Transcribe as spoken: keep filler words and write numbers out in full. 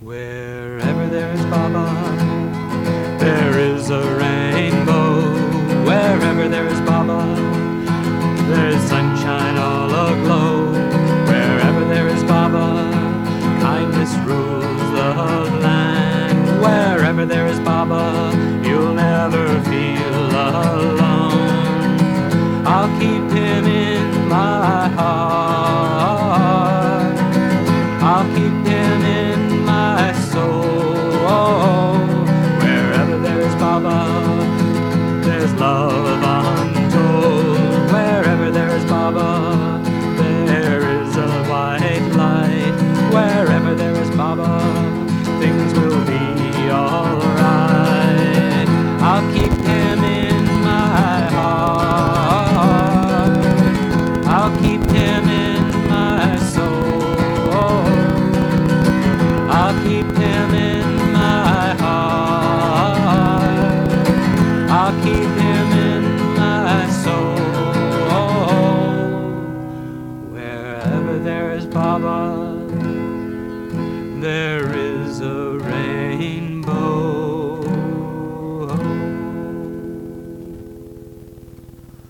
Wherever there is Baba, there is a rainbow. Wherever there is Baba, there is sunshine all aglow. Wherever there is Baba, kindness rules the land. Wherever there is Baba, you'll never feel alone. I'll keep him in my heart. I'll keep him in my soul. Wherever there is Baba, there's love untold. Wherever there is Baba, there is a white light. Wherever there is Baba, things will be alright. I'll keep him in my heart. I'll keep him in my soul. I'll keep him in my heart. I'll keep him in my soul. Wherever there is Baba, there is a